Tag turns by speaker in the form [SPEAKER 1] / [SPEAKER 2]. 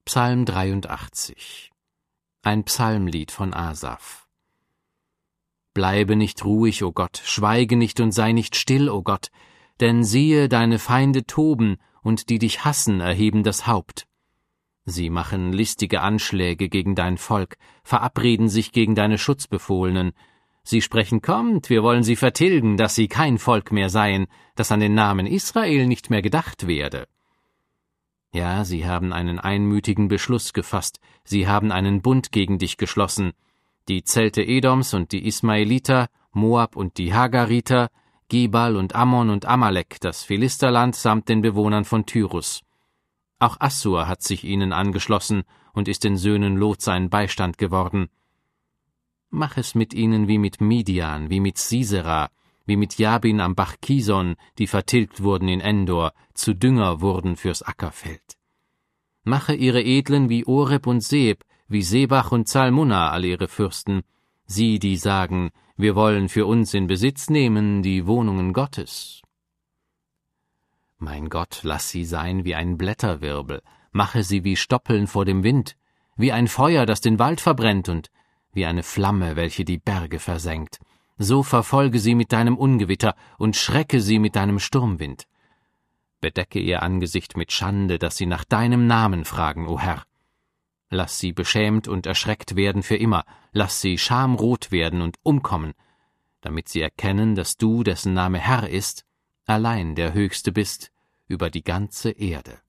[SPEAKER 1] Psalm 83. Ein Psalmlied von Asaf. Bleibe nicht ruhig, o Gott, schweige nicht und sei nicht still, o Gott, denn siehe, deine Feinde toben, und die dich hassen, erheben das Haupt. Sie machen listige Anschläge gegen dein Volk, verabreden sich gegen deine Schutzbefohlenen. Sie sprechen, kommt, wir wollen sie vertilgen, dass sie kein Volk mehr seien, dass an den Namen Israel nicht mehr gedacht werde. Ja, sie haben einen einmütigen Beschluss gefasst, sie haben einen Bund gegen dich geschlossen. Die Zelte Edoms und die Ismaeliter, Moab und die Hagariter, Gebal und Ammon und Amalek, das Philisterland samt den Bewohnern von Tyrus. Auch Assur hat sich ihnen angeschlossen und ist den Söhnen Lot sein Beistand geworden. Mach es mit ihnen wie mit Midian, wie mit Sisera, wie mit Jabin am Bach Kison, die vertilgt wurden in Endor, zu Dünger wurden fürs Ackerfeld. Mache ihre Edlen wie Oreb und Seb, wie Sebach und Zalmunna, alle ihre Fürsten, sie, die sagen, wir wollen für uns in Besitz nehmen die Wohnungen Gottes. Mein Gott, lass sie sein wie ein Blätterwirbel, mache sie wie Stoppeln vor dem Wind, wie ein Feuer, das den Wald verbrennt und wie eine Flamme, welche die Berge versenkt. So verfolge sie mit deinem Ungewitter und schrecke sie mit deinem Sturmwind. Bedecke ihr Angesicht mit Schande, dass sie nach deinem Namen fragen, o Herr. Lass sie beschämt und erschreckt werden für immer, lass sie schamrot werden und umkommen, damit sie erkennen, dass du, dessen Name Herr ist, allein der Höchste bist über die ganze Erde.